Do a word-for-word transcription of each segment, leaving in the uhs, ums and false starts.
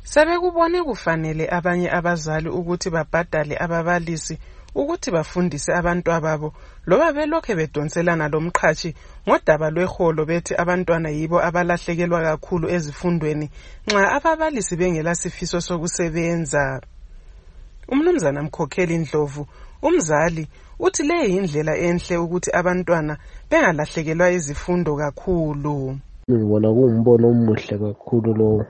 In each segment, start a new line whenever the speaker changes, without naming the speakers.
Sebekubone kufanele abanye abazali ukuthi babhadale ababalisi ukuthi bafundise abantwana babo loba belokhe bedonselana lomqhashi ngodaba lweholo bethi abantwana yibo abalahlekelwa kakhulu ezifundweni nxa ababalisi bengela sifiso sokusebenza. Umnumzana Mkhokheli Ndlovu, umzali, uthi le indlela enhle ukuthi abantwana bengalahlekelwa izifundo kakhulu.
Ngibona kuwumbono omuhle kakhulu lo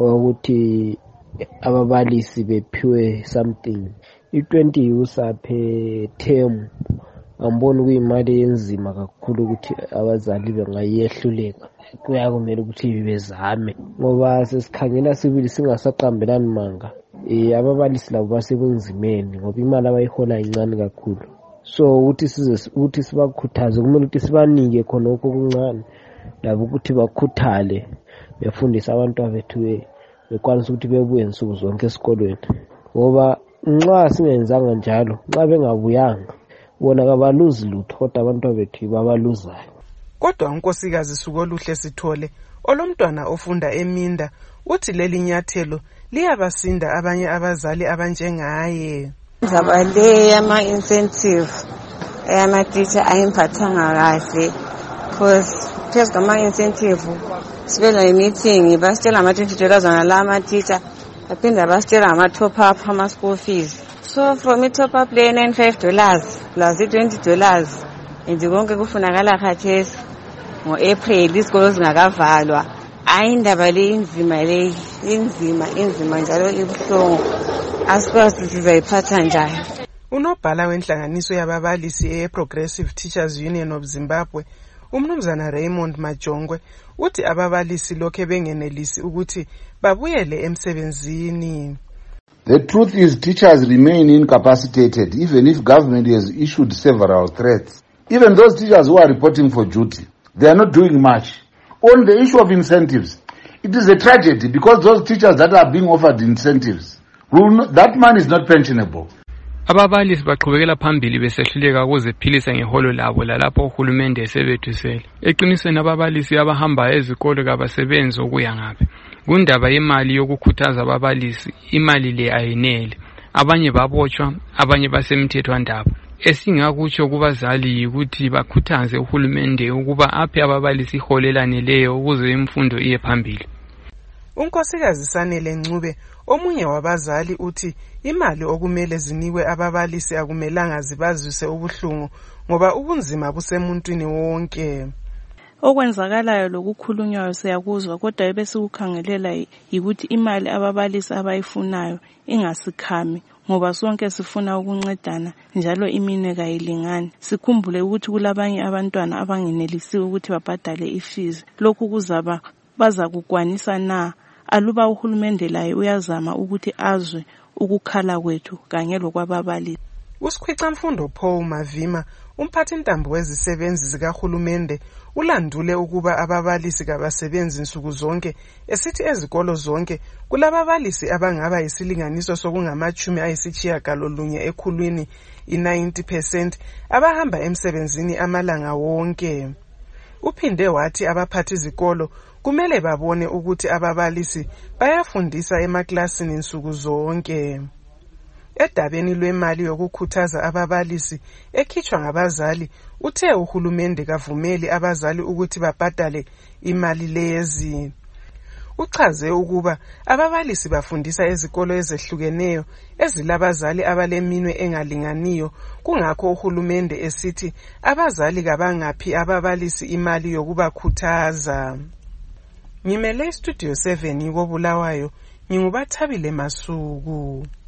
ukuthi ababalisi bephiwe something i-twenty usaphe term. Angiboni kuyimali enzima kakhulu ukuthi abazali bengayehluleka. Kuya kumele ukuthi bezame ngoba sesikhangela sibili singasaqambelani manga. Eh ababalisi labo basebenzimeni ngoba imali abayihola incane kakhulu. So uthi size uthi sibakhuthaze kumele ukuthi sibanike khona okuncane labo ukuthi bakhuthale befundisa abantwana bethu bekwanisa ukuthi bebuye insuku zonke esikolweni ngoba nxa singenzanga njalo nxa bengabuyanga bona kabaluzi lutho kodwa abantwana bethu babaluzayo.
Kodwa unkosikazi Sukoluhle Sithole olomntwana ofunda eMinda uthi leli nyathelo liyabasinda abanye abazali abanjengaye.
Zabale ama incentive ama teacher ayimphathanga kahle because phezu kwama incentive sibela meeting basitshela ama twenty dollars ngala ama teacher baphinda basitshela ama top up ama school fees. So from it top up le ninety-five dollars plus twenty dollars and konke kufunakala khathesi ngo April isikolo zingakavalwa. Ayindaba le inzima le inzima inzima njalo ibuhlungu asikwazi sizayiphatha njani.
Unobhala wenhlanganiso yababalisi e-Progressive Teachers Union of Zimbabwe umnumzana Raymond Majongwe uthi ababalisi lokhe bengenelisi ukuthi babuyele emsebenzini.
The truth is teachers remain incapacitated even if government has issued several threats. Even those teachers who are reporting for duty, they are not doing much. On the issue of incentives, it is a tragedy because those teachers that are being offered incentives, will not, that money is not pensionable.
Ababalisi baqhubekela phambili besehluleka ukuziphilisa ngeholo labo lalapho uhulumende esebethusela. Eqinisweni ababalisi abahamba ezikolo kabasebenzi ukuya ngaphi. Kundaba yemali yokukhuthaza ababalisi, imali le ayinele. Abanye babotshwa, abanye basemthethwandaba. Esingakutsho kubazali ukuthi bakhuthaze uhulumende ukuba aphe ababalisi iholo elaneleyo ukuze imfundo iye phambili.
Unkosikazi Sanele Ncube omunye wabazali uthi imali okumele zinikwe ababalisi akumelanga zibazise ubuhlungu ngoba ubunzima busemuntwini wonke.
Okwenzakalayo lokukhulunywayo siyakuzwa kodwa ebesikukhangelela ukuthi imali ababalisi abayifunayo ingasikhami ngoba sonke sifuna ukuncedana njalo imine kayilingani. Sikhumbule ukuthi kulabanye abantwana abangenelisi ukuthi babhadale ifees. Lokhu kuzaba baza kukwanisa na? Aluba uhulumende laye uyazama ukuthi azwe ukukhala kwethu kanye lokwababalisi.
Usikhwica mfundo Paul Mavima umphathi ntambo wezisebenzi zikahulumende ulandule ukuba ababalisi kabasebenzi insuku zonke esithi ezikolo zonke kulababalisi abangaba isilinganiso sokungamachumi ayisitshiyagalolunye ekhulwini i-ninety percent abahamba emsebenzini amalanga wonke. Uphinde wathi abaphathi izikolo kumele babone ukuthi ababalisi bayafundisa emaklasini insuku zonke. Edabeni lwemali yokukhuthaza ababalisi ekhitshwa ngabazali uthe uhulumende kavumeli abazali ukuthi babhadale imali lezi. Uchaze ukuba ababalisi bafundisa ezikolo ezehlukeneyo ezilabazali abaleminwe engalinganiyo kungakho uhulumende esithi abazali kabangaphi ababalisi imali yokubakhuthaza. Ngimele Studio seven koBulawayo, nginguBathabile Masuku.